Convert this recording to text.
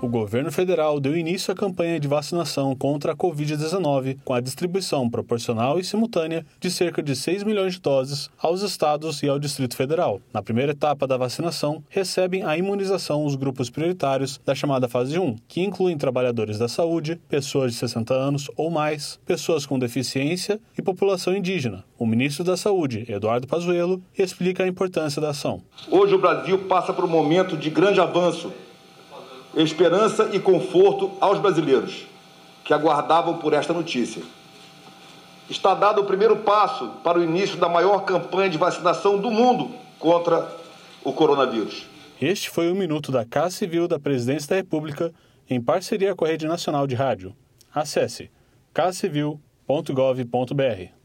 O governo federal deu início à campanha de vacinação contra a Covid-19 com a distribuição proporcional e simultânea de cerca de 6 milhões de doses aos estados e ao Distrito Federal. Na primeira etapa da vacinação, recebem a imunização os grupos prioritários da chamada fase 1, que incluem trabalhadores da saúde, pessoas de 60 anos ou mais, pessoas com deficiência e população indígena. O ministro da Saúde, Eduardo Pazuello, explica a importância da ação. Hoje o Brasil passa por um momento de grande avanço, esperança e conforto aos brasileiros que aguardavam por esta notícia. Está dado o primeiro passo para o início da maior campanha de vacinação do mundo contra o coronavírus. Este foi o Minuto da Casa Civil da Presidência da República, em parceria com a Rede Nacional de Rádio. Acesse casacivil.gov.br.